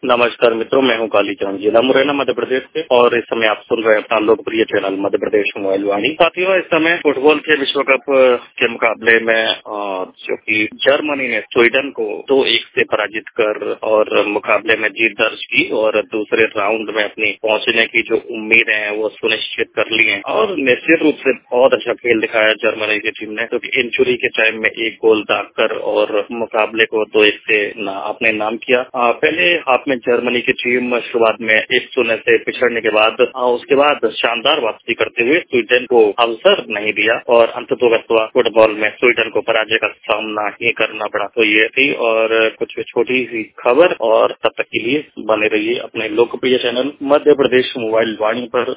नमस्कार मित्रों, मैं हूं कालीचरण, जिला मुरैना मध्य प्रदेश से और इस समय आप सुन रहे हैं अपना लोकप्रिय चैनल मध्य प्रदेश मोबाइल वाणी। साथियों, इस समय फुटबॉल के विश्व कप के मुकाबले में जो कि जर्मनी ने स्वीडन को 2-1 से पराजित कर और मुकाबले में जीत दर्ज की और दूसरे राउंड में अपनी पहुंचने की जो उम्मीदें हैं वो सुनिश्चित कर ली हैं और निश्चित रूप से बहुत अच्छा खेल दिखाया जर्मनी की टीम ने, क्योंकि इंजुरी के टाइम में एक गोल दागकर और मुकाबले को 2-1 से अपने नाम किया। पहले हाफ में जर्मनी की टीम शुरुआत में 1-0 से पिछड़ने के बाद उसके बाद शानदार वापसी करते हुए स्वीडन को अवसर नहीं दिया और अंततोगत्वा फुटबॉल में स्वीडन को पराजय का सामना ही करना पड़ा। तो ये थी और कुछ छोटी सी खबर, और तब तक के लिए बने रहिए अपने लोकप्रिय चैनल मध्य प्रदेश मोबाइल वाणी पर।